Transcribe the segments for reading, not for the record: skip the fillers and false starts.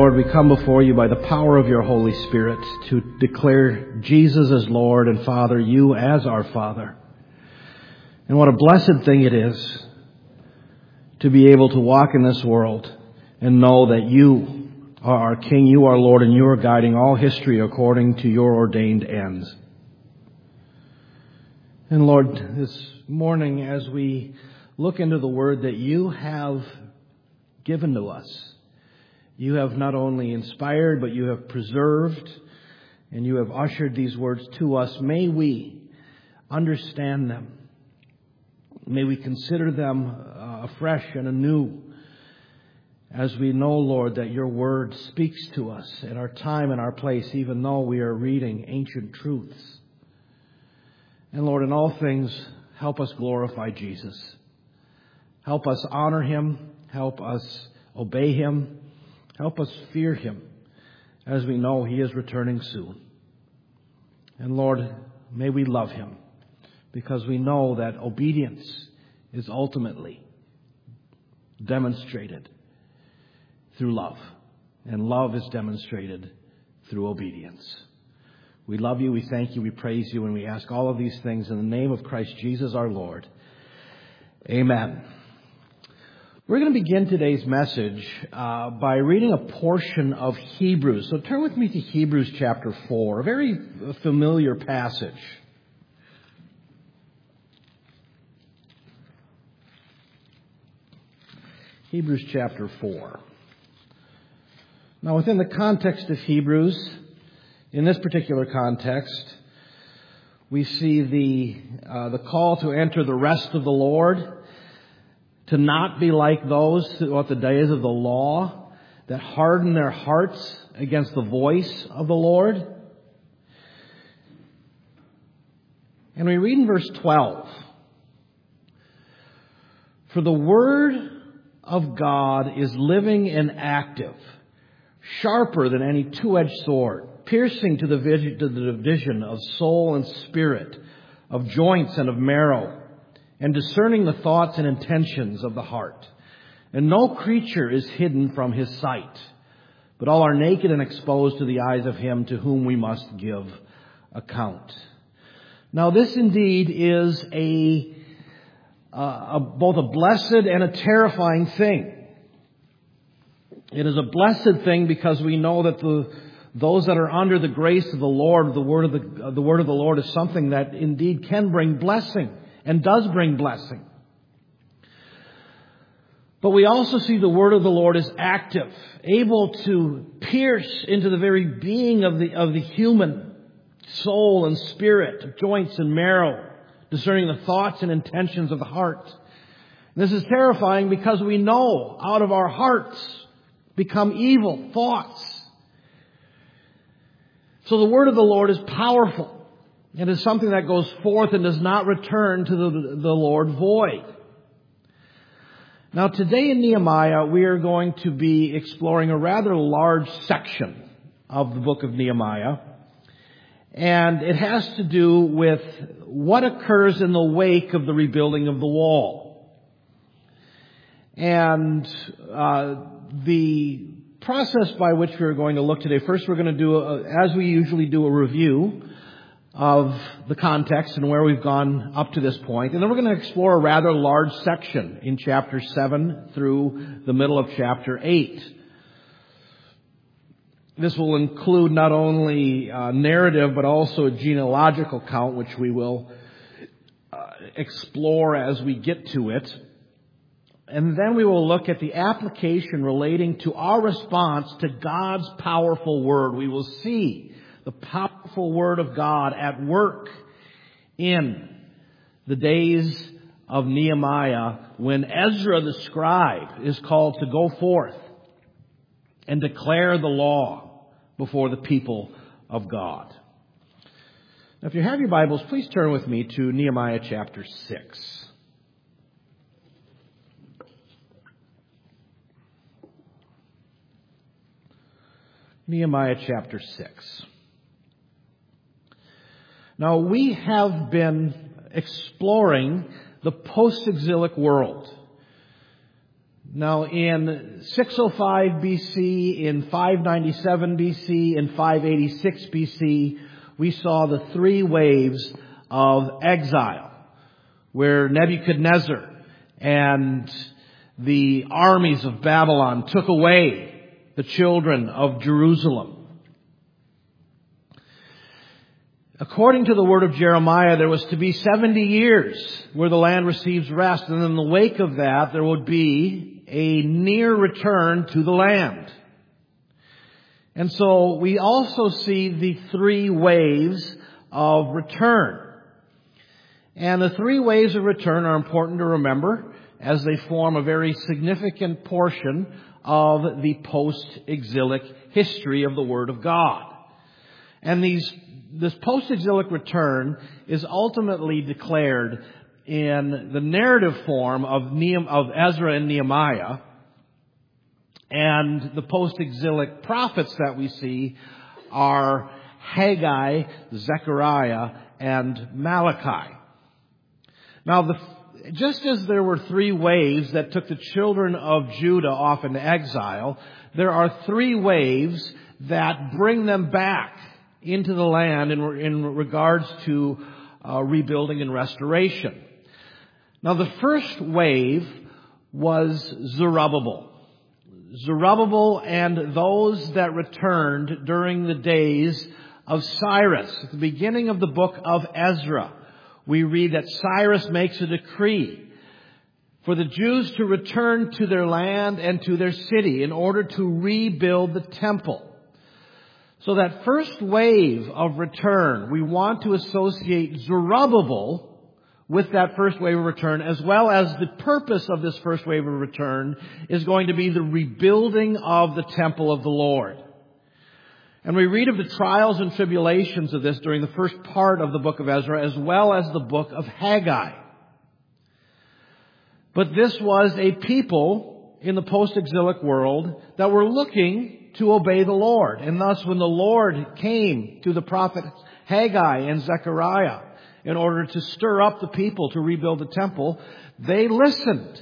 Lord, we come before you by the power of your Holy Spirit to declare Jesus as Lord and Father, you as our Father. And what a blessed thing it is to be able to walk in this world and know that you are our King, you are Lord, and you are guiding all history according to your ordained ends. And Lord, this morning as we look into the word that you have given to us, you have not only inspired, but you have preserved, and you have ushered these words to us. May we understand them. May we consider them afresh and anew as we know, Lord, that your word speaks to us at our time and our place, even though we are reading ancient truths. And Lord, in all things, help us glorify Jesus. Help us honor him. Help us obey him. Help us fear him as we know he is returning soon. And Lord, may we love him because we know that obedience is ultimately demonstrated through love. And love is demonstrated through obedience. We love you, we thank you, we praise you, and we ask all of these things in the name of Christ Jesus our Lord. Amen. We're going to begin today's message by reading a portion of Hebrews. So turn with me to Hebrews chapter 4, a very familiar passage. Hebrews chapter 4. Now, within the context of Hebrews, in this particular context, we see the call to enter the rest of the Lord, to not be like those throughout the days of the law that harden their hearts against the voice of the Lord. And we read in verse 12, "For the word of God is living and active, sharper than any two-edged sword, piercing to the division of soul and spirit, of joints and of marrow, and discerning the thoughts and intentions of the heart. And no creature is hidden from his sight, but all are naked and exposed to the eyes of him to whom we must give account." Now this indeed is both a blessed and a terrifying thing. It is a blessed thing because we know that those that are under the grace of the Lord, the word of the Lord is something that indeed can bring blessing and does bring blessing. But we also see the word of the Lord is active, able to pierce into the very being of the human soul and spirit, joints and marrow, discerning the thoughts and intentions of the heart. This is terrifying because we know out of our hearts become evil thoughts. So the word of the Lord is powerful. It is something that goes forth and does not return to the Lord void. Now today in Nehemiah, we are going to be exploring a rather large section of the book of Nehemiah. And it has to do with what occurs in the wake of the rebuilding of the wall. And the process by which we're going to look today, first we're going to do, as we usually do, a review of the context and where we've gone up to this point. And then we're going to explore a rather large section in chapter 7 through the middle of chapter 8. This will include not only narrative, but also a genealogical count, which we will explore as we get to it. And then we will look at the application relating to our response to God's powerful word. We will see the powerful word of God at work in the days of Nehemiah when Ezra the scribe is called to go forth and declare the law before the people of God. Now, if you have your Bibles, please turn with me to Nehemiah chapter 6. Nehemiah chapter 6. Now, we have been exploring the post-exilic world. Now, in 605 BC, in 597 BC, in 586 BC, we saw the three waves of exile, where Nebuchadnezzar and the armies of Babylon took away the children of Jerusalem. According to the word of Jeremiah, there was to be 70 years where the land receives rest, and in the wake of that, there would be a near return to the land. And so we also see the three waves of return. And the three waves of return are important to remember as they form a very significant portion of the post-exilic history of the Word of God. And this post-exilic return is ultimately declared in the narrative form of Ezra and Nehemiah, and the post-exilic prophets that we see are Haggai, Zechariah, and Malachi. Now, just as there were three waves that took the children of Judah off into exile, there are three waves that bring them back into the land in regards to rebuilding and restoration. Now, the first wave was Zerubbabel. Zerubbabel and those that returned during the days of Cyrus. At the beginning of the book of Ezra, we read that Cyrus makes a decree for the Jews to return to their land and to their city in order to rebuild the temple. So that first wave of return, we want to associate Zerubbabel with that first wave of return, as well as the purpose of this first wave of return is going to be the rebuilding of the temple of the Lord. And we read of the trials and tribulations of this during the first part of the book of Ezra, as well as the book of Haggai. But this was a people in the post-exilic world that were looking to obey the Lord. And thus, when the Lord came to the prophets Haggai and Zechariah in order to stir up the people to rebuild the temple, they listened.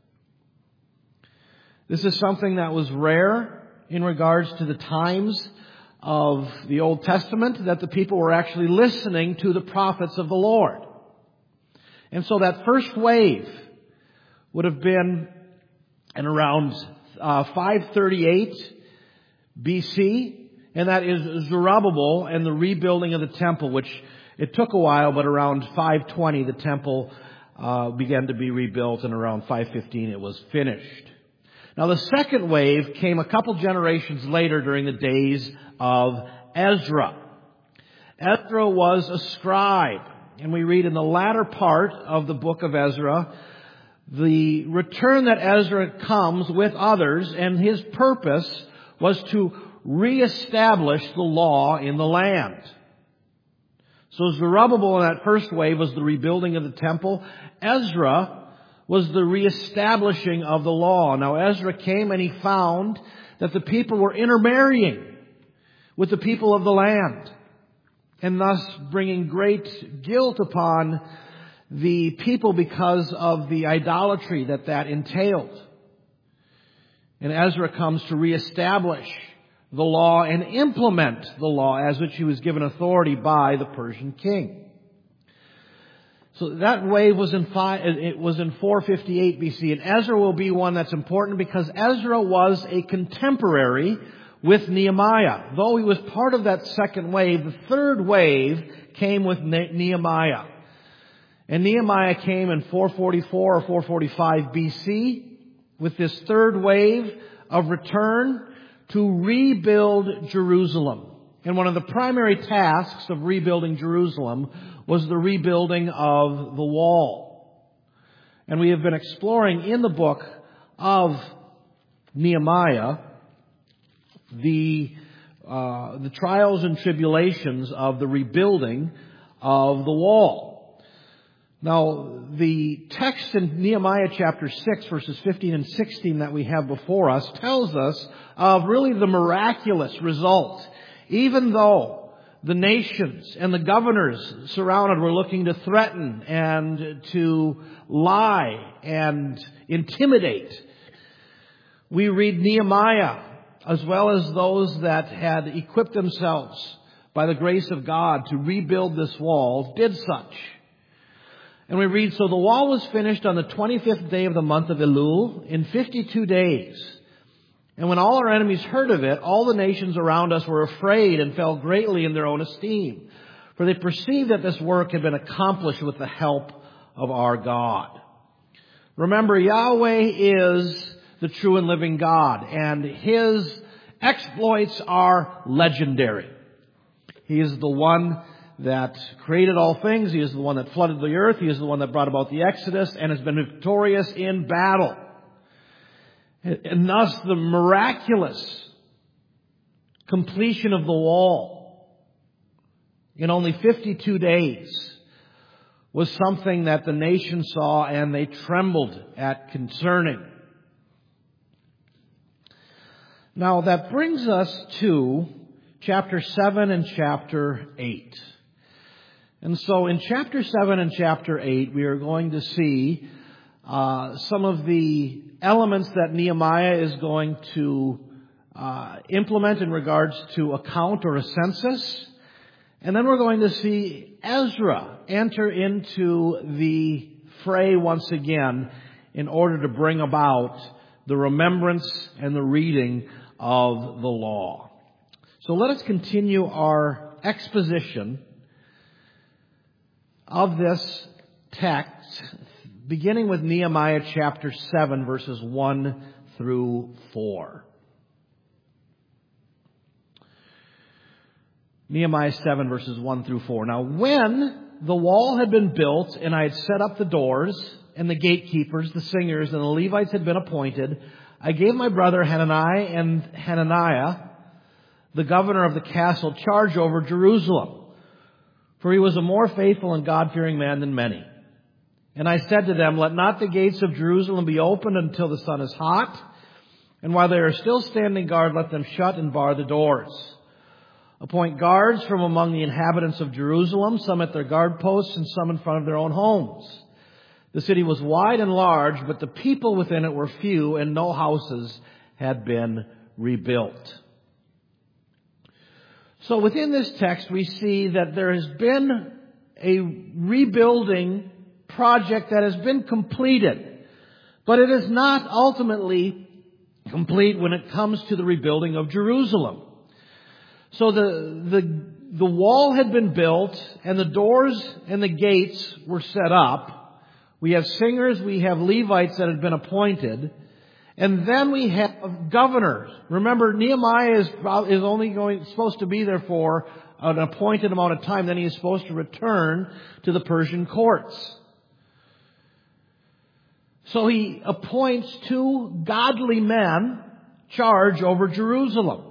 This is something that was rare in regards to the times of the Old Testament, that the people were actually listening to the prophets of the Lord. And so that first wave would have been in around 538 BC, and that is Zerubbabel and the rebuilding of the temple, which it took a while, but around 520 the temple began to be rebuilt, and around 515 it was finished. Now, the second wave came a couple generations later during the days of Ezra. Ezra was a scribe, and we read in the latter part of the book of Ezra, the return that Ezra comes with others, and his purpose was to reestablish the law in the land. So Zerubbabel in that first wave was the rebuilding of the temple. Ezra was the reestablishing of the law. Now, Ezra came and he found that the people were intermarrying with the people of the land, and thus bringing great guilt upon the people because of the idolatry that entailed. And Ezra comes to reestablish the law and implement the law as which he was given authority by the Persian king. So that wave was in 458 BC, and Ezra will be one that's important because Ezra was a contemporary with Nehemiah. Though he was part of that second wave, the third wave came with Nehemiah. And Nehemiah came in 444 or 445 BC with this third wave of return to rebuild Jerusalem. And one of the primary tasks of rebuilding Jerusalem was the rebuilding of the wall. And we have been exploring in the book of Nehemiah the trials and tribulations of the rebuilding of the wall. Now, the text in Nehemiah chapter 6, verses 15 and 16 that we have before us tells us of really the miraculous result. Even though the nations and the governors surrounded were looking to threaten and to lie and intimidate, We read Nehemiah, as well as those that had equipped themselves by the grace of God to rebuild this wall, did such. And we read, so the wall was finished on the 25th day of the month of Elul in 52 days. And when all our enemies heard of it, all the nations around us were afraid and fell greatly in their own esteem. For they perceived that this work had been accomplished with the help of our God. Remember, Yahweh is the true and living God, and His exploits are legendary. He is the one that created all things. He is the one that flooded the earth. He is the one that brought about the Exodus and has been victorious in battle. And thus the miraculous completion of the wall in only 52 days was something that the nation saw and they trembled at concerning. Now that brings us to chapter 7 and chapter 8. And so in chapter 7 and chapter 8, we are going to see some of the elements that Nehemiah is going to implement in regards to a count or a census. And then we're going to see Ezra enter into the fray once again in order to bring about the remembrance and the reading of the law. So let us continue our exposition of this text, beginning with Nehemiah chapter 7, verses 1 through 4. Nehemiah 7, verses 1 through 4. Now, when the wall had been built, and I had set up the doors, and the gatekeepers, the singers, and the Levites had been appointed, I gave my brother Hananiah, the governor of the castle, charge over Jerusalem, for he was a more faithful and God-fearing man than many. And I said to them, let not the gates of Jerusalem be opened until the sun is hot, and while they are still standing guard, let them shut and bar the doors. Appoint guards from among the inhabitants of Jerusalem, some at their guard posts and some in front of their own homes. The city was wide and large, but the people within it were few, and no houses had been rebuilt. So within this text, we see that there has been a rebuilding project that has been completed, but it is not ultimately complete when it comes to the rebuilding of Jerusalem. So the wall had been built, and the doors and the gates were set up. We have singers, we have Levites that had been appointed, and then we have governors. Remember, Nehemiah is only supposed to be there for an appointed amount of time. Then he is supposed to return to the Persian courts. So he appoints 2 godly men charge over Jerusalem.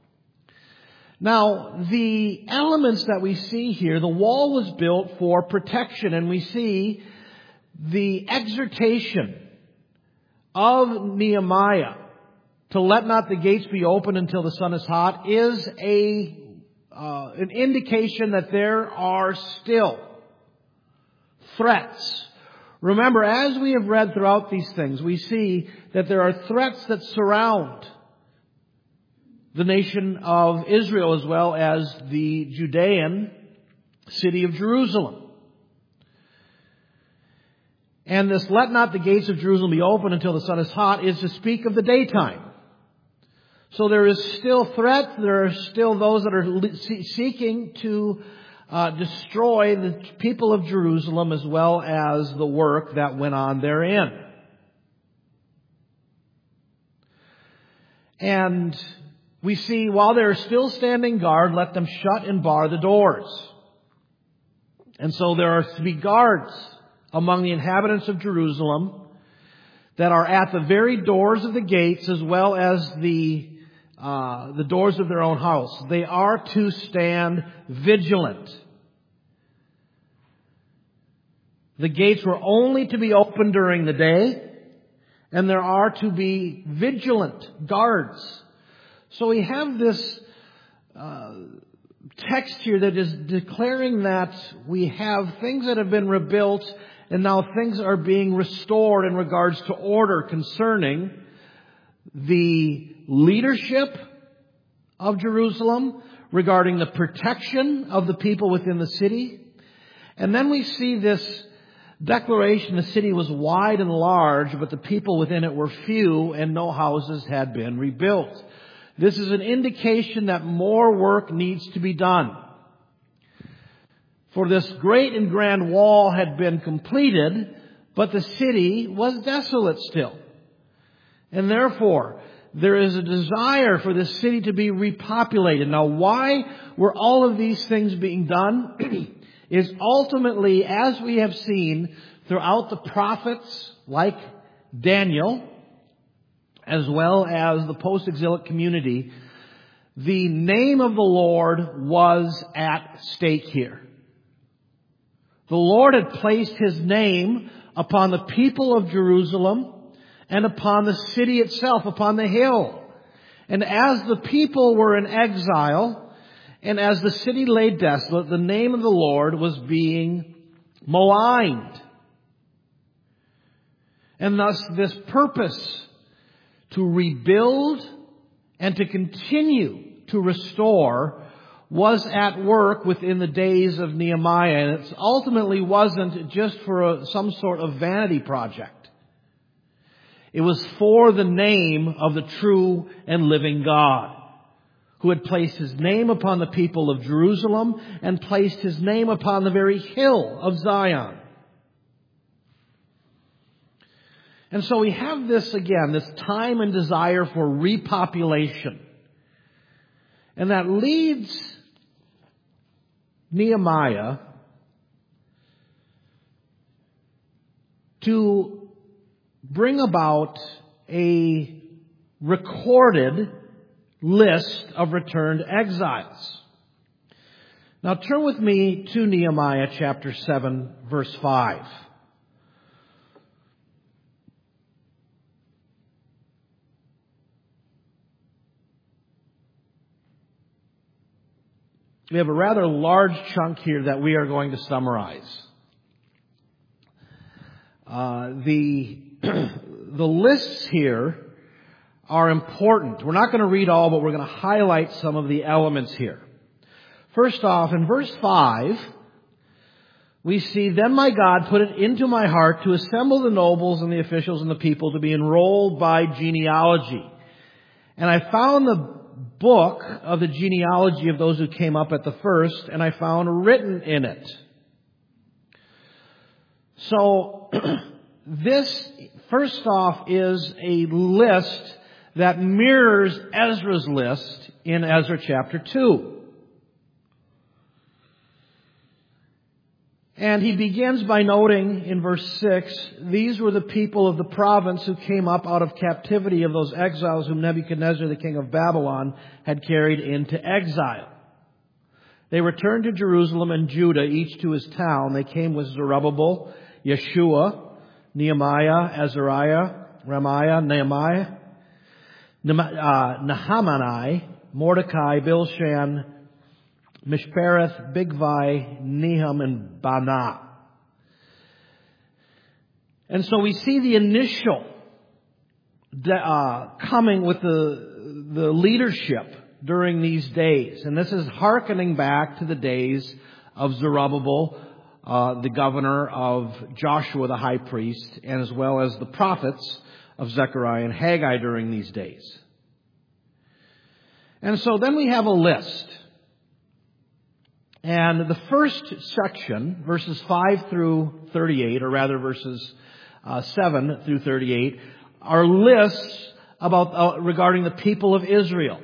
Now, the elements that we see here, the wall was built for protection, and we see the exhortation of Nehemiah to let not the gates be opened until the sun is hot is an indication that there are still threats. Remember, as we have read throughout these things, we see that there are threats that surround the nation of Israel as well as the Judean city of Jerusalem. And this let not the gates of Jerusalem be open until the sun is hot is to speak of the daytime. So there is still threat. There are still those that are seeking to destroy the people of Jerusalem as well as the work that went on therein. And we see while they are still standing guard, let them shut and bar the doors. And so there are to be guards among the inhabitants of Jerusalem that are at the very doors of the gates as well as the doors of their own house. They are to stand vigilant. The gates were only to be opened during the day, and there are to be vigilant guards. So we have this text here that is declaring that we have things that have been rebuilt, and now things are being restored in regards to order concerning the leadership of Jerusalem, regarding the protection of the people within the city. And then we see this declaration: the city was wide and large, but the people within it were few, and no houses had been rebuilt. This is an indication that more work needs to be done. For this great and grand wall had been completed, but the city was desolate still. And therefore, there is a desire for this city to be repopulated. Now, why were all of these things being done? Is ultimately, as we have seen throughout the prophets like Daniel, as well as the post-exilic community, the name of the Lord was at stake here. The Lord had placed His name upon the people of Jerusalem and upon the city itself, upon the hill. And as the people were in exile, and as the city lay desolate, the name of the Lord was being maligned. And thus this purpose to rebuild and to continue to restore was at work within the days of Nehemiah. And it ultimately wasn't just for some sort of vanity project. It was for the name of the true and living God, who had placed His name upon the people of Jerusalem and placed His name upon the very hill of Zion. And so we have this again, this time and desire for repopulation. And that leads Nehemiah to bring about a recorded list of returned exiles. Now turn with me to Nehemiah chapter 7, verse 5. We have a rather large chunk here that we are going to summarize. The lists here are important. We're not going to read all, but we're going to highlight some of the elements here. First off, in verse 5, we see, "Then my God put it into my heart to assemble the nobles and the officials and the people to be enrolled by genealogy. And I found the book of the genealogy of those who came up at the first, and I found written in it." So, this, first off, is a list that mirrors Ezra's list in Ezra chapter 2. And he begins by noting in verse 6, "These were the people of the province who came up out of captivity of those exiles whom Nebuchadnezzar, the king of Babylon, had carried into exile. They returned to Jerusalem and Judah, each to his town. They came with Zerubbabel, Yeshua, Nehemiah, Azariah, Ramiah, Nahamani, Mordecai, Bilshan, Mishpereth, Bigvai, Nehum, and Banah." And so we see the initial coming with the leadership during these days. And this is hearkening back to the days of Zerubbabel, the governor, of Joshua the high priest, and as well as the prophets of Zechariah and Haggai during these days. And so then we have a list. And the first section, verses 5 through 38, or rather verses 7 through 38, are lists about regarding the people of Israel.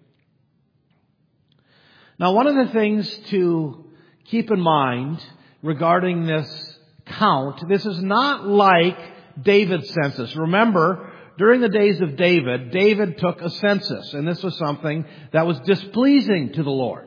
Now, one of the things to keep in mind regarding this count, this is not like David's census. Remember, during the days of David, David took a census, and this was something that was displeasing to the Lord.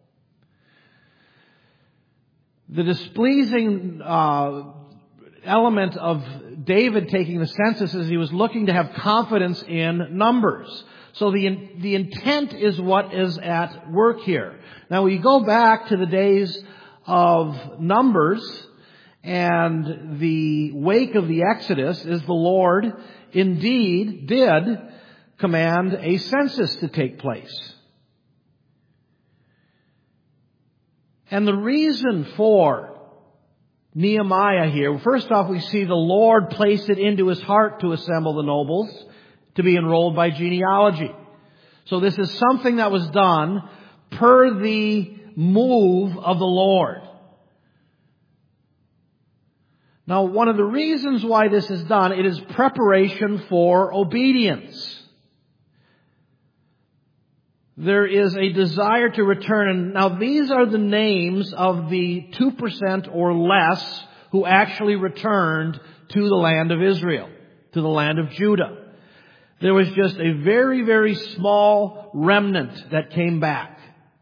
The displeasing element of David taking the census is he was looking to have confidence in numbers. So the intent is what is at work here. Now we go back to the days of Numbers, and the wake of the Exodus is the Lord indeed did command a census to take place. And the reason for Nehemiah here, first off, we see the Lord placed it into his heart to assemble the nobles to be enrolled by genealogy. So this is something that was done per the move of the Lord. Now, one of the reasons why this is done, it is preparation for obedience. There is a desire to return. And now these are the names of the 2% or less who actually returned to the land of Israel, to the land of Judah. There was just a very, very small remnant that came back.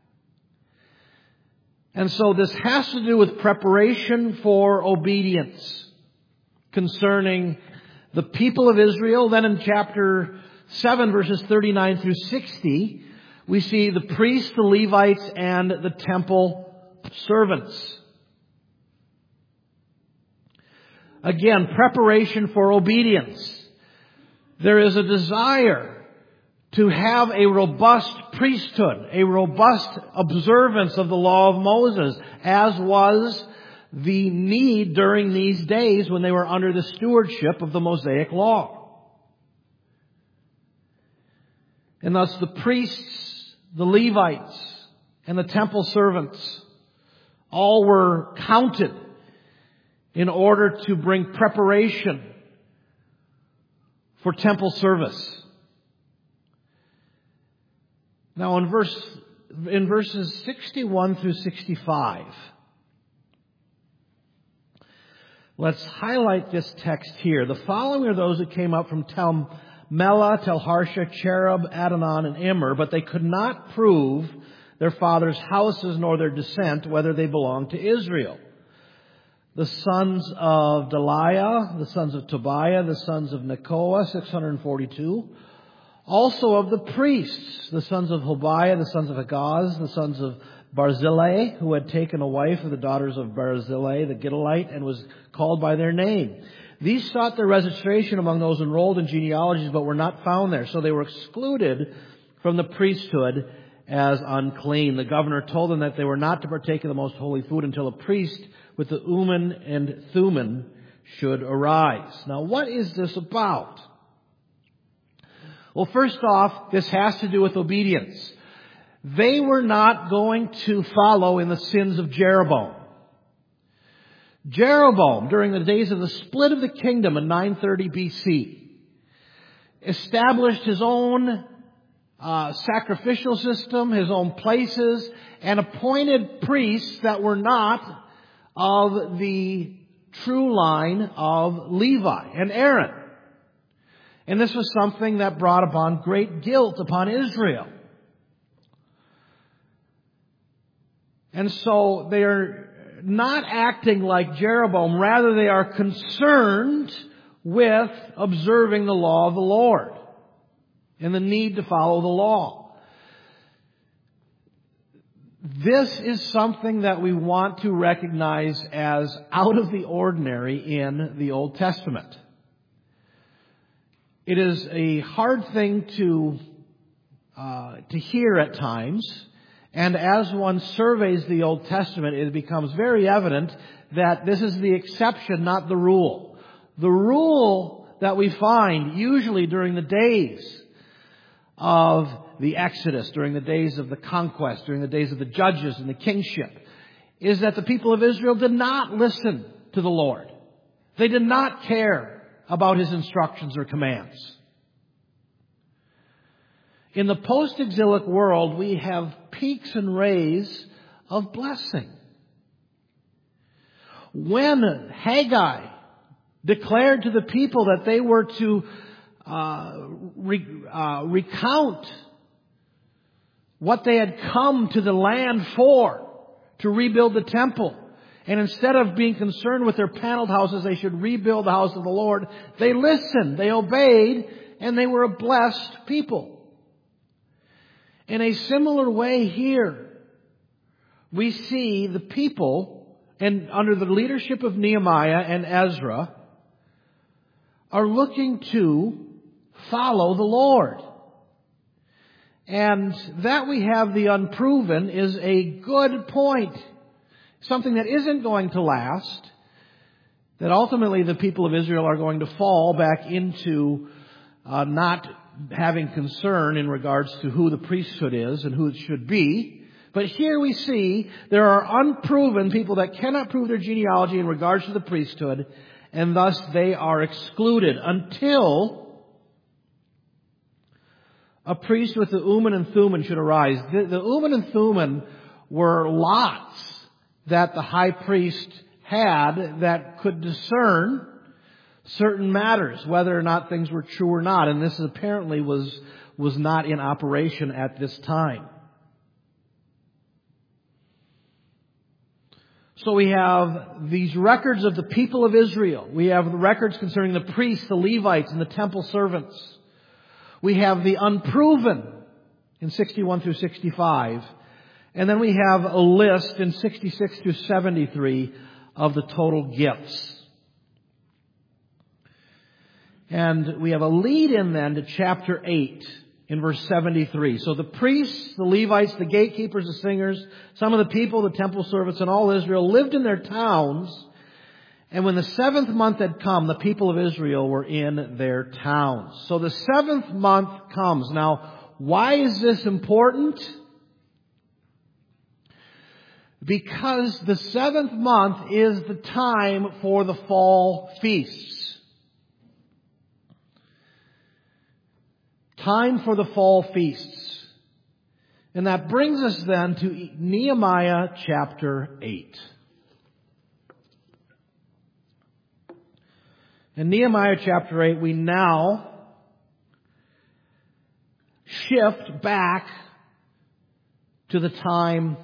And so this has to do with preparation for obedience concerning the people of Israel. Then in chapter 7, verses 39 through 60, we see the priests, the Levites, and the temple servants. Again, preparation for obedience. There is a desire to have a robust priesthood, a robust observance of the law of Moses, as was the need during these days when they were under the stewardship of the Mosaic law. And thus the priests, the Levites, and the temple servants all were counted in order to bring preparation for temple service. Now in verses 61 through 65, let's highlight this text here. The following are those who came up from Tel Melah, Tel Harsha, Cherub, Adonam, and Immer, but they could not prove their fathers' houses nor their descent, whether they belonged to Israel. The sons of Delaiah, the sons of Tobiah, the sons of Nekoah, 642. Also of the priests, the sons of Hobiah, the sons of Hagaz, the sons of Barzillai, who had taken a wife of the daughters of Barzillai, the Gittite, and was called by their name. These sought their registration among those enrolled in genealogies, but were not found there. So they were excluded from the priesthood as unclean. The governor told them that they were not to partake of the most holy food until a priest with the Urim and Thummim should arise. Now, what is this about? Well, first off, this has to do with obedience. They were not going to follow in the sins of Jeroboam. Jeroboam, during the days of the split of the kingdom in 930 BC, established his own sacrificial system, his own places, and appointed priests that were not of the true line of Levi and Aaron. And this was something that brought upon great guilt upon Israel. And so they are not acting like Jeroboam. Rather, they are concerned with observing the law of the Lord and the need to follow the law. This is something that we want to recognize as out of the ordinary in the Old Testament. It is a hard thing to hear at times, and as one surveys the Old Testament, it becomes very evident that this is the exception, not the rule. The rule that we find usually during the days of the Exodus, during the days of the conquest, during the days of the judges and the kingship, is that the people of Israel did not listen to the Lord. They did not care about His instructions or commands. In the post-exilic world, we have peaks and rays of blessing. When Haggai declared to the people that they were to recount what they had come to the land for, to rebuild the temple. And instead of being concerned with their paneled houses, they should rebuild the house of the Lord. They listened, they obeyed, and they were a blessed people. In a similar way here, we see the people, and under the leadership of Nehemiah and Ezra, are looking to follow the Lord. And that we have the unproven is a good point. Something that isn't going to last. That ultimately the people of Israel are going to fall back into not having concern in regards to who the priesthood is and who it should be. But here we see there are unproven people that cannot prove their genealogy in regards to the priesthood, and thus they are excluded until a priest with the Urim and Thummim should arise. The Urim and Thummim were lots that the high priest had that could discern certain matters, whether or not things were true or not. And this apparently was not in operation at this time. So we have these records of the people of Israel. We have the records concerning the priests, the Levites, and the temple servants. We have the unproven in 61 through 65. And then we have a list in 66 through 73 of the total gifts. And we have a lead-in then to chapter 8 in verse 73. So the priests, the Levites, the gatekeepers, the singers, some of the people, the temple servants, and all Israel lived in their towns. And when the 7th month had come, the people of Israel were in their towns. So the 7th month comes. Now, why is this important? Because the 7th month is the time for the fall feasts. Time for the fall feasts. And that brings us then to Nehemiah chapter 8. In Nehemiah chapter 8, we now shift back to the time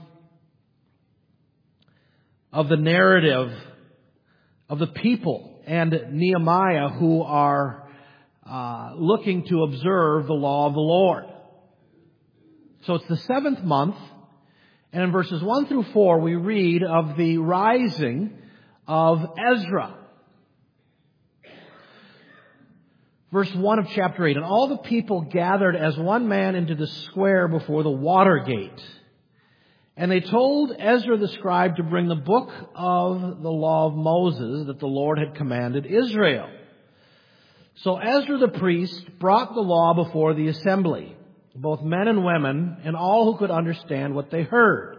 of the narrative of the people and Nehemiah who are looking to observe the law of the Lord. So it's the 7th month, and in verses 1 through 4 we read of the rising of Ezra. Verse 1 of chapter 8, and all the people gathered as one man into the square before the water gate. And they told Ezra the scribe to bring the book of the law of Moses that the Lord had commanded Israel. So Ezra the priest brought the law before the assembly, both men and women, and all who could understand what they heard,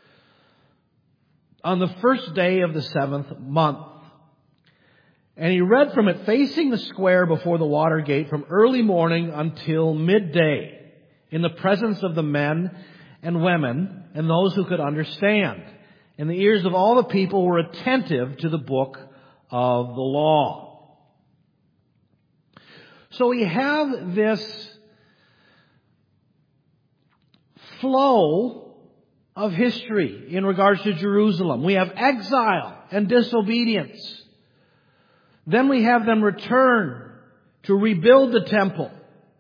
on the first day of the 7th month. And he read from it facing the square before the water gate from early morning until midday, in the presence of the men and women and those who could understand. And the ears of all the people were attentive to the book of the law. So we have this flow of history in regards to Jerusalem. We have exile and disobedience. Then we have them return to rebuild the temple,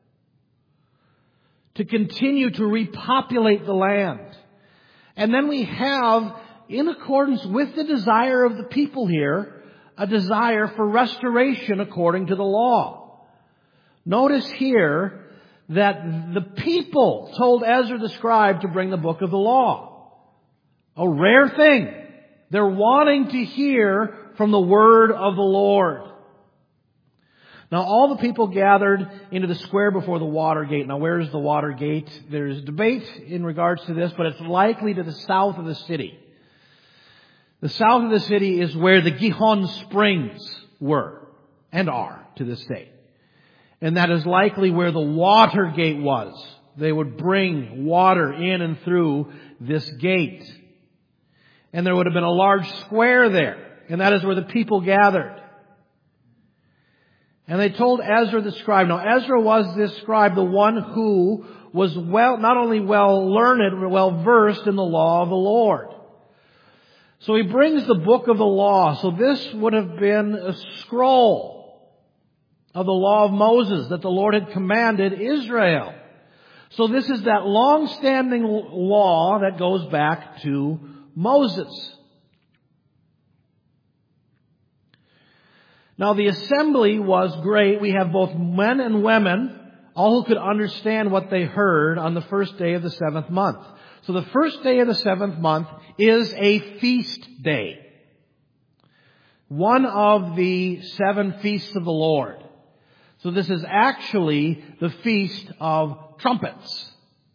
to continue to repopulate the land. And then we have, in accordance with the desire of the people here, a desire for restoration according to the law. Notice here that the people told Ezra the scribe to bring the book of the law. A rare thing. They're wanting to hear from the word of the Lord. Now all the people gathered into the square before the water gate. Now where is the water gate? There's debate in regards to this, but it's likely to the south of the city. The south of the city is where the Gihon Springs were and are to this day. And that is likely where the water gate was. They would bring water in and through this gate. And there would have been a large square there. And that is where the people gathered. And they told Ezra the scribe. Now Ezra was this scribe, the one who was not only well learned, but well versed in the law of the Lord. So he brings the book of the law. So this would have been a scroll of the law of Moses that the Lord had commanded Israel. So this is that long-standing law that goes back to Moses. Now the assembly was great. We have both men and women, all who could understand what they heard on the first day of the 7th month. So the first day of the 7th month is a feast day. One of the 7 feasts of the Lord. So this is actually the Feast of Trumpets.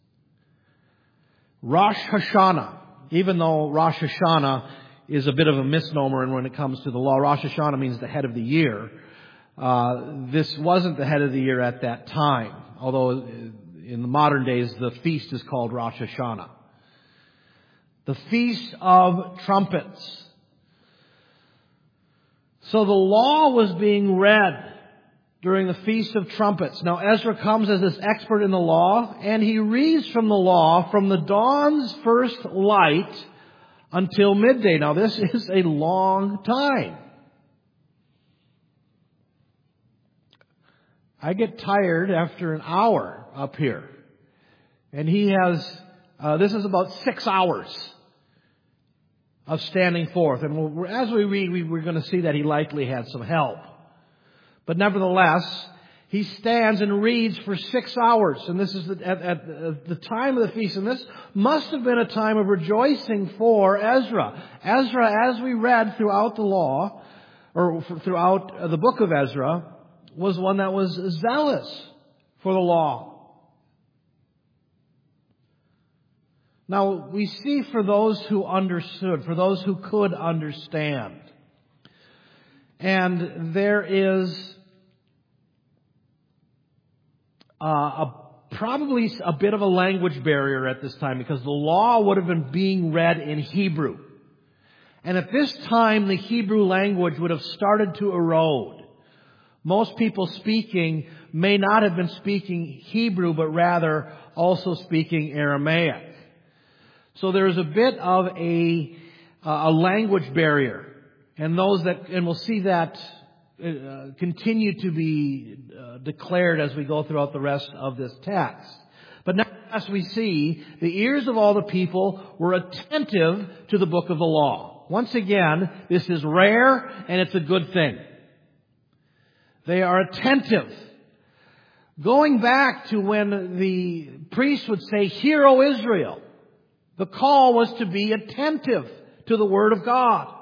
Rosh Hashanah. Even though Rosh Hashanah is a bit of a misnomer when it comes to the law. Rosh Hashanah means the head of the year. This wasn't the head of the year at that time. Although in the modern days the feast is called Rosh Hashanah. The Feast of Trumpets. So the law was being read during the Feast of Trumpets. Now Ezra comes as this expert in the law, and he reads from the law from the dawn's first light until midday. Now this is a long time. I get tired after an hour up here. And he has, this is about 6 hours of standing forth. And as we read, we're going to see that he likely had some help. But nevertheless, he stands and reads for 6 hours. And this is at the time of the feast. And this must have been a time of rejoicing for Ezra. Ezra, as we read throughout the law, or throughout the book of Ezra, was one that was zealous for the law. Now, we see for those who understood, for those who could understand. And there is probably a bit of a language barrier at this time because the law would have been being read in Hebrew. And at this time, the Hebrew language would have started to erode. Most people speaking may not have been speaking Hebrew, but rather also speaking Aramaic. So there is a bit of a language barrier. And we'll see that continue to be declared as we go throughout the rest of this text. But now, as we see, the ears of all the people were attentive to the book of the law. Once again, this is rare and it's a good thing. They are attentive. Going back to when the priest would say, "Hear, O Israel," the call was to be attentive to the Word of God.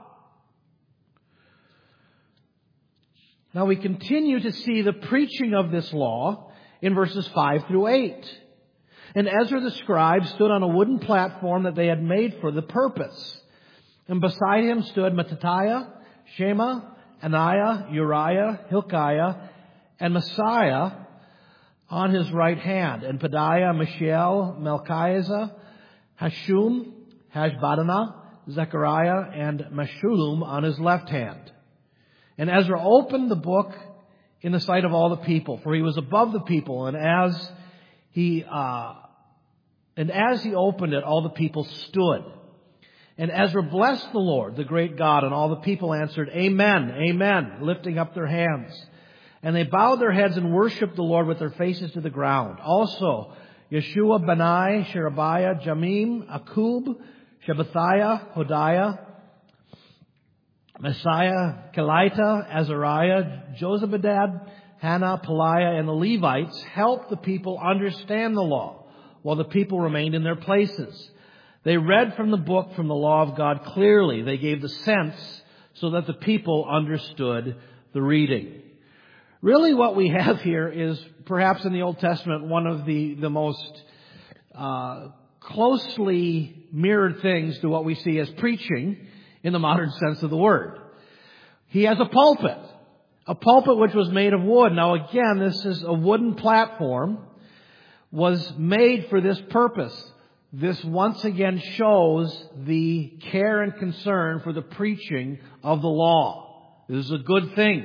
Now we continue to see the preaching of this law in verses 5 through 8. And Ezra the scribe stood on a wooden platform that they had made for the purpose. And beside him stood Mattithiah, Shema, Ananiah, Uriah, Hilkiah, and Messiah on his right hand. And Pedaiah, Mishael, Melchiah, Hashum, Hashbaddanah, Zechariah, and Meshullam on his left hand. And Ezra opened the book in the sight of all the people, for he was above the people. And as he opened it, all the people stood. And Ezra blessed the Lord, the great God, and all the people answered, "Amen, Amen," lifting up their hands. And they bowed their heads and worshipped the Lord with their faces to the ground. Also, Yeshua, Bani, Sherebiah, Jamim, Akub, Shabbathiah, Hodiah, Messiah, Kelita, Azariah, Jozabadad, Hannah, Peliah, and the Levites helped the people understand the law, while the people remained in their places. They read from the book, from the law of God clearly. They gave the sense so that the people understood the reading. Really what we have here is perhaps in the Old Testament one of the most closely mirrored things to what we see as preaching in the modern sense of the word. He has a pulpit which was made of wood. Now again, this is a wooden platform, was made for this purpose. This once again shows the care and concern for the preaching of the law. This is a good thing.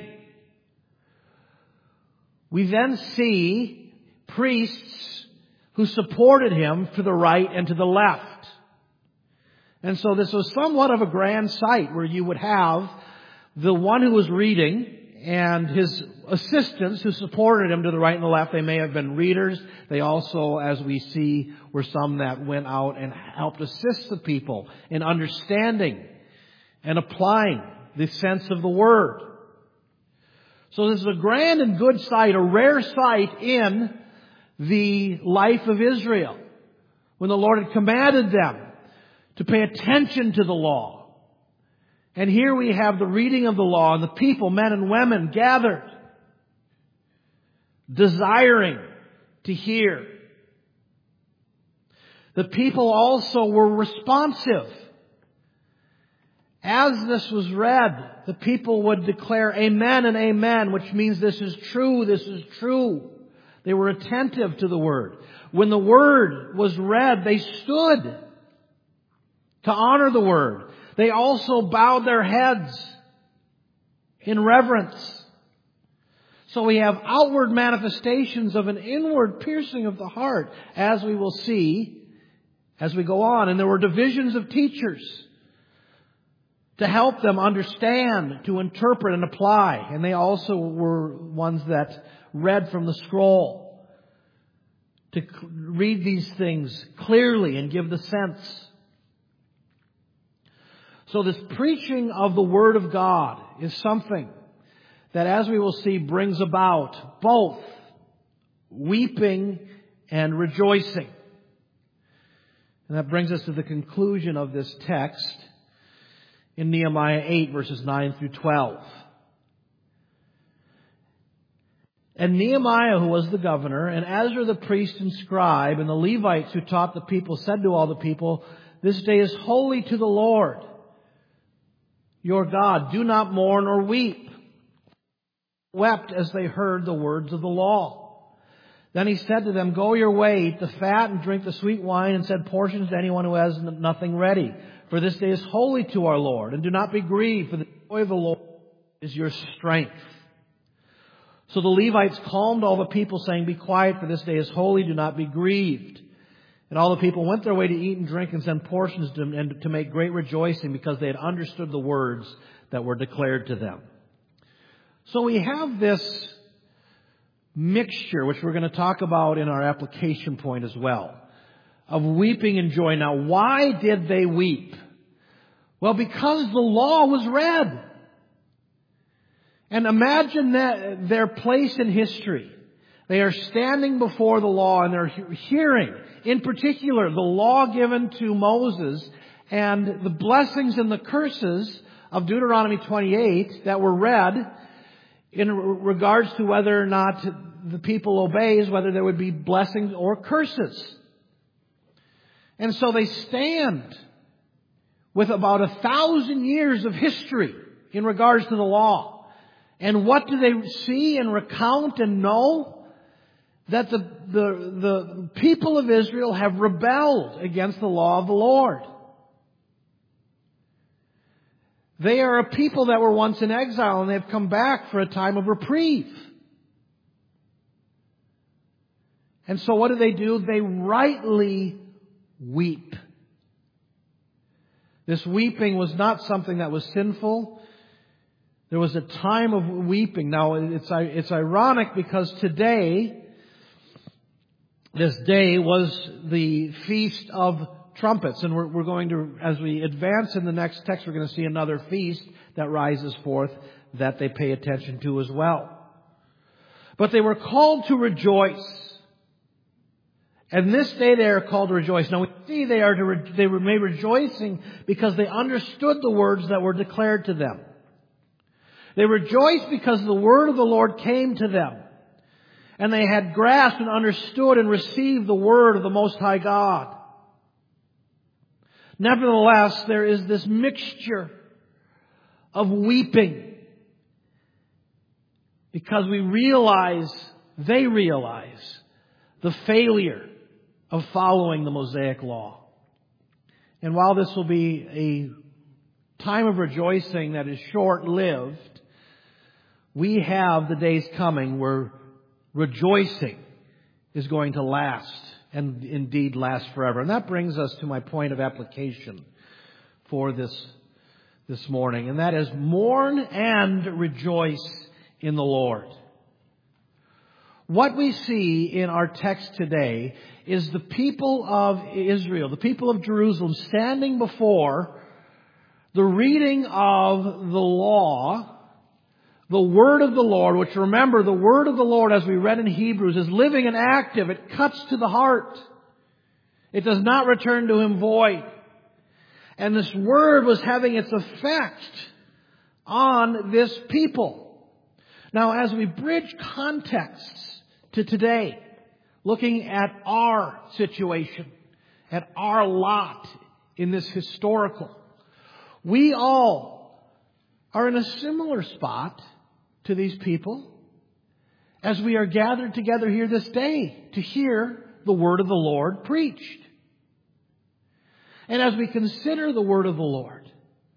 We then see priests who supported him to the right and to the left. And so this was somewhat of a grand sight where you would have the one who was reading and his assistants who supported him to the right and the left. They may have been readers. They also, as we see, were some that went out and helped assist the people in understanding and applying the sense of the word. So this is a grand and good sight, a rare sight in the life of Israel, when the Lord had commanded them to pay attention to the law. And here we have the reading of the law and the people, men and women, gathered, desiring to hear. The people also were responsive. As this was read, the people would declare amen and amen, which means this is true, this is true. They were attentive to the word. When the word was read, they stood to honor the word. They also bowed their heads in reverence. So we have outward manifestations of an inward piercing of the heart, as we will see as we go on. And there were divisions of teachers to help them understand, to interpret and apply. And they also were ones that read from the scroll, to read these things clearly and give the sense. So this preaching of the Word of God is something that, as we will see, brings about both weeping and rejoicing. And that brings us to the conclusion of this text in Nehemiah 8, verses 9 through 12. And Nehemiah, who was the governor, and Ezra the priest and scribe, and the Levites who taught the people, said to all the people, "This day is holy to the Lord your God. Do not mourn or weep." Wept as they heard the words of the law. Then he said to them, "Go your way, eat the fat and drink the sweet wine, and send portions to anyone who has nothing ready. For this day is holy to our Lord, and do not be grieved, for the joy of the Lord is your strength." So the Levites calmed all the people, saying, "Be quiet, for this day is holy, do not be grieved." And all the people went their way to eat and drink and send portions to make great rejoicing, because they had understood the words that were declared to them. So we have this mixture, which we're going to talk about in our application point as well, of weeping and joy. Now, why did they weep? Well, because the law was read. And imagine that their place in history. They are standing before the law and they're hearing, in particular, the law given to Moses and the blessings and the curses of Deuteronomy 28 that were read in regards to whether or not the people obeys, whether there would be blessings or curses. And so they stand with about 1,000 years of history in regards to the law. And what do they see and recount and know? That the people of Israel have rebelled against the law of the Lord. They are a people that were once in exile, and they've come back for a time of reprieve. And so what do? They rightly weep. This weeping was not something that was sinful. There was a time of weeping. Now, it's ironic because today, this day was the Feast of Trumpets. And we're going to, as we advance in the next text, we're going to see another feast that rises forth that they pay attention to as well. But they were called to rejoice. And this day they are called to rejoice. Now we see they were made rejoicing because they understood the words that were declared to them. They rejoiced because the word of the Lord came to them. And they had grasped and understood and received the word of the Most High God. Nevertheless, there is this mixture of weeping because they realize the failure of following the Mosaic law. And while this will be a time of rejoicing that is short-lived, we have the days coming where rejoicing is going to last, and indeed last forever. And that brings us to my point of application for this morning, and that is mourn and rejoice in the Lord. What we see in our text today is the people of Israel, the people of Jerusalem, standing before the reading of the law The Word of the Lord, which remember, the Word of the Lord, as we read in Hebrews, is living and active. It cuts to the heart. It does not return to Him void. And this Word was having its effect on this people. Now, as we bridge contexts to today, looking at our situation, at our lot in this historical, we all are in a similar spot to these people as we are gathered together here this day to hear the Word of the Lord preached. And as we consider the Word of the Lord,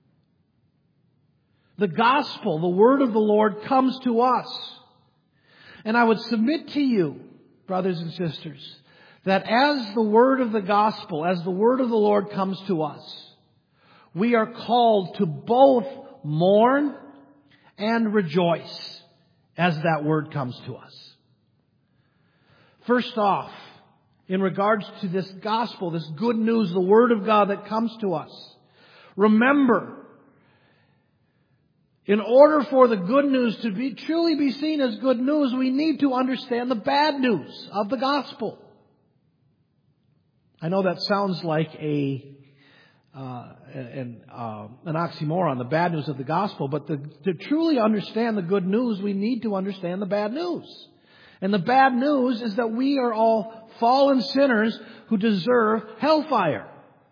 the gospel, the Word of the Lord comes to us. And I would submit to you, brothers and sisters, that as the Word of the gospel, as the Word of the Lord comes to us, we are called to both mourn and rejoice as that Word comes to us. First off, in regards to this gospel, this good news, the Word of God that comes to us, remember, in order for the good news to truly be seen as good news, we need to understand the bad news of the gospel. I know that sounds like an oxymoron, the bad news of the gospel, but to truly understand the good news, we need to understand the bad news. And the bad news is that we are all fallen sinners who deserve hellfire.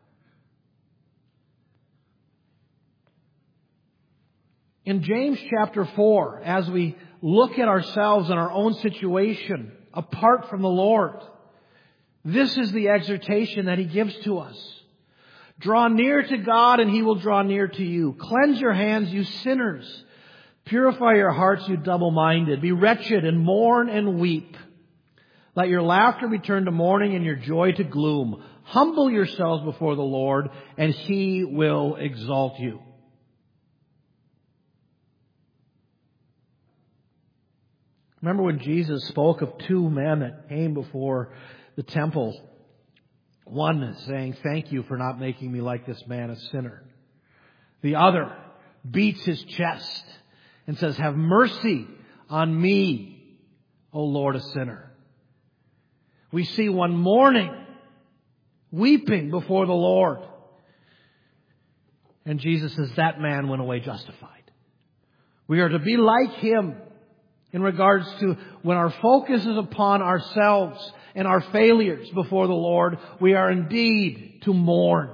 In James chapter 4, as we look at ourselves and our own situation apart from the Lord, this is the exhortation that He gives to us. Draw near to God and He will draw near to you. Cleanse your hands, you sinners. Purify your hearts, you double-minded. Be wretched and mourn and weep. Let your laughter be turned to mourning and your joy to gloom. Humble yourselves before the Lord and He will exalt you. Remember when Jesus spoke of two men that came before the temple? One saying, "Thank you for not making me like this man, a sinner." The other beats his chest and says, "Have mercy on me, O Lord, a sinner." We see one mourning, weeping before the Lord. And Jesus says, that man went away justified. We are to be like him in regards to when our focus is upon ourselves and our failures before the Lord, we are indeed to mourn,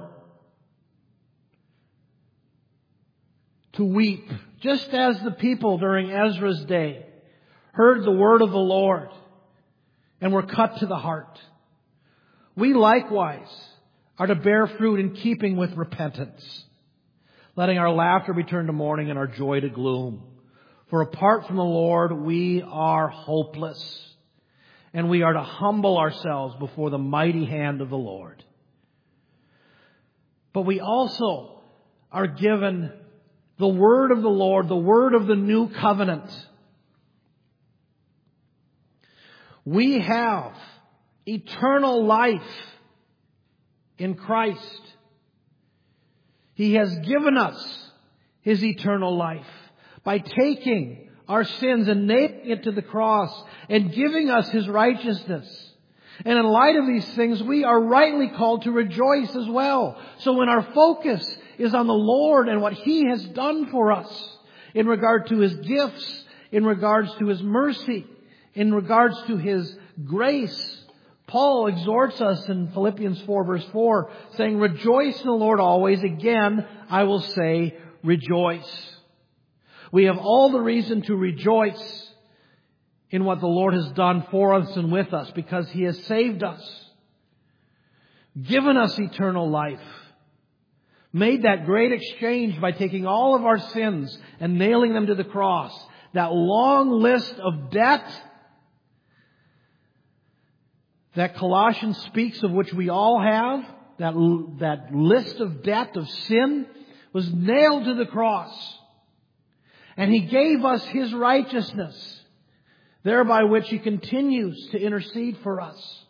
to weep, just as the people during Ezra's day heard the word of the Lord and were cut to the heart. We likewise are to bear fruit in keeping with repentance, letting our laughter be turned to mourning and our joy to gloom. For apart from the Lord, we are hopeless, and we are to humble ourselves before the mighty hand of the Lord. But we also are given the word of the Lord, the word of the new covenant. We have eternal life in Christ. He has given us His eternal life by taking our sins and nailing it to the cross and giving us His righteousness. And in light of these things, we are rightly called to rejoice as well. So when our focus is on the Lord and what He has done for us in regard to His gifts, in regards to His mercy, in regards to His grace, Paul exhorts us in Philippians 4 verse 4, saying, "Rejoice in the Lord always. Again, I will say, rejoice." We have all the reason to rejoice in what the Lord has done for us and with us, because He has saved us, given us eternal life, made that great exchange by taking all of our sins and nailing them to the cross. That long list of debt that Colossians speaks of, which we all have, that list of debt of sin was nailed to the cross. And He gave us His righteousness, thereby which He continues to intercede for us.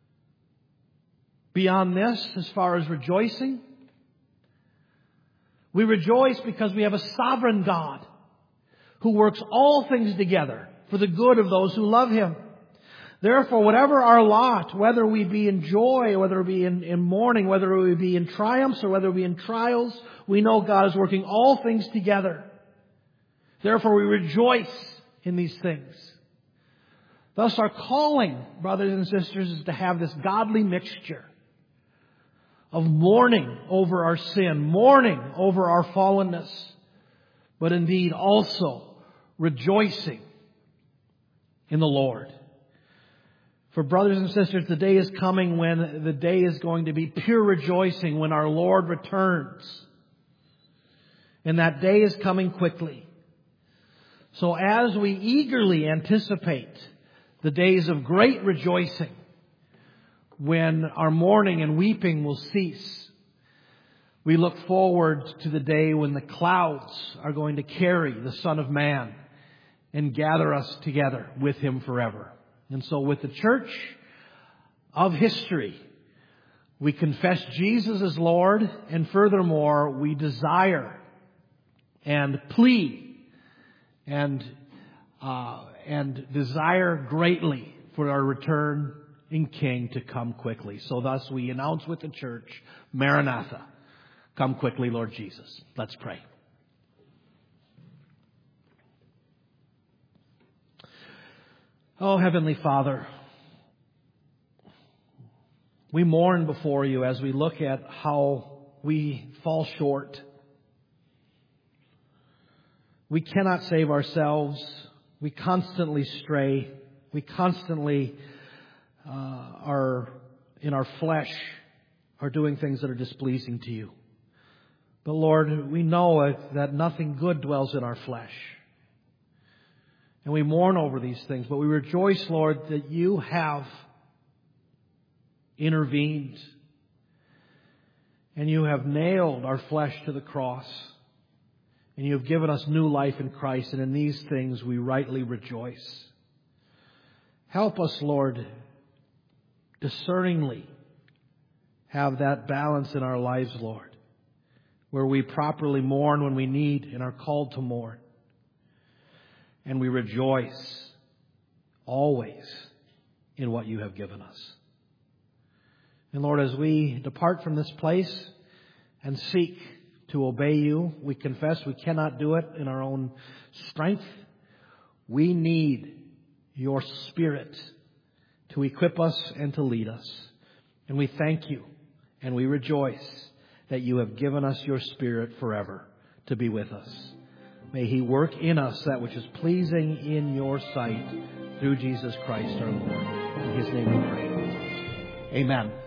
Beyond this, as far as rejoicing, We rejoice because we have a sovereign God who works all things together for the good of those who love Him. Therefore, whatever our lot, whether we be in joy, whether we be in mourning, whether we be in triumphs or whether we be in trials, we know God is working all things together. Therefore, we rejoice in these things. Thus, our calling, brothers and sisters, is to have this godly mixture of mourning over our sin, mourning over our fallenness, but indeed also rejoicing in the Lord. For brothers and sisters, the day is coming when the day is going to be pure rejoicing when our Lord returns. And that day is coming quickly. So as we eagerly anticipate the days of great rejoicing, when our mourning and weeping will cease, we look forward to the day when the clouds are going to carry the Son of Man and gather us together with Him forever. And so with the church of history, we confess Jesus as Lord, and furthermore, we desire and plead and desire greatly for our returning King to come quickly. So thus we announce with the church, Maranatha, come quickly, Lord Jesus. Let's pray. Oh, Heavenly Father, we mourn before You as we look at how we fall short. We cannot save ourselves. We constantly stray. We constantly are in our flesh, are doing things that are displeasing to You. But Lord, we know that nothing good dwells in our flesh. And we mourn over these things, but we rejoice, Lord, that You have intervened and You have nailed our flesh to the cross, and You have given us new life in Christ, and in these things we rightly rejoice. Help us, Lord, discerningly have that balance in our lives, Lord, where we properly mourn when we need and are called to mourn. And we rejoice always in what You have given us. And Lord, as we depart from this place and seek to obey You, we confess we cannot do it in our own strength. We need Your Spirit to equip us and to lead us. And we thank You and we rejoice that You have given us Your Spirit forever to be with us. May He work in us that which is pleasing in Your sight through Jesus Christ our Lord. In His name we pray. Amen.